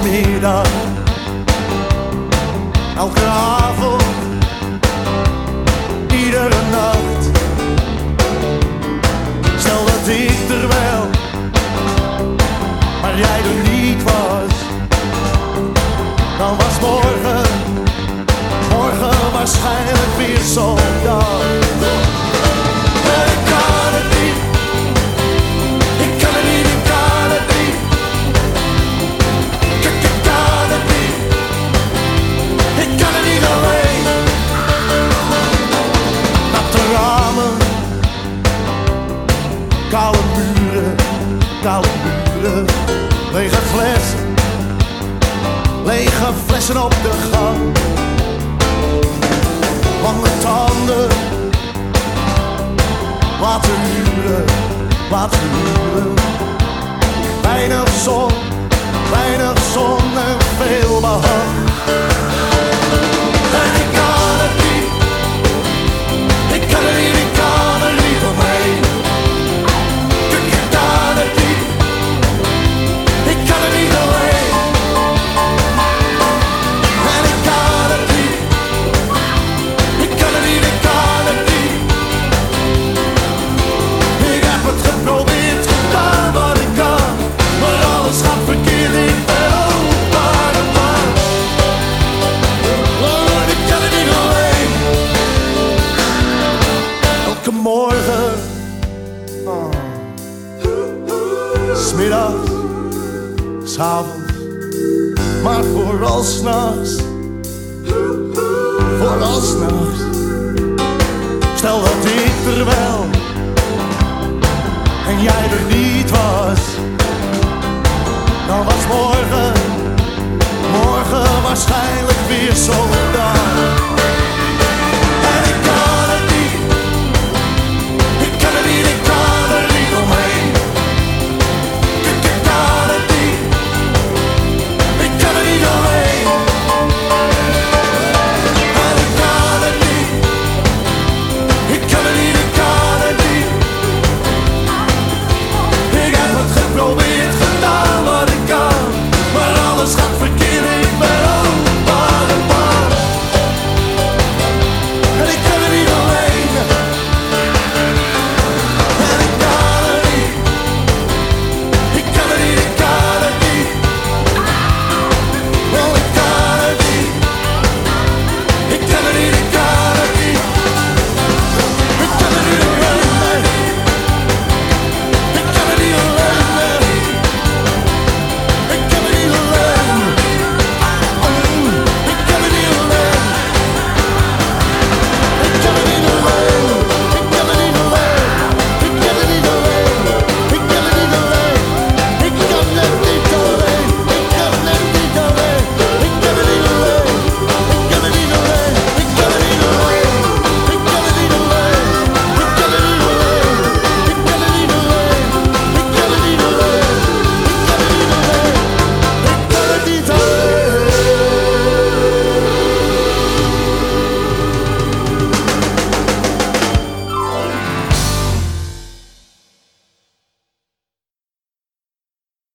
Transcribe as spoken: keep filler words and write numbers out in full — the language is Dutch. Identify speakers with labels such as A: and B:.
A: middag, elke avond, iedere nacht. Stel dat ik er wel, maar jij er niet was, dan was morgen, morgen waarschijnlijk weer zo'n dag. En ik kan het niet, ik kan het niet, ik kan het niet. Ik, ik kan het niet, ik kan het niet alleen. Natte ramen, koude muren, koude muren, lege flessen, lege flessen op de gang. Lange tanden, laten huren, laten huren. Weinig zon, weinig zon en veel behang. En ik kan het niet, ik kan het niet, ik kan er niet omheen. Ik, ik kan het niet, ik kan het niet alleen. En ik kan het niet, ik kan het niet, ik kan het niet. Ik heb het geprobeerd, gedaan wat ik kan, maar alles gaat verkeerd, ik ben opa de man. Oh, ik kan het niet alleen. Elke morgen, oh. 'Smiddags, 's'avonds, maar vooral 's'nachts, vooral 's'nachts. Stel dat ik er wel en jij er niet was, dan was morgen, morgen waarschijnlijk weer zo'n dag.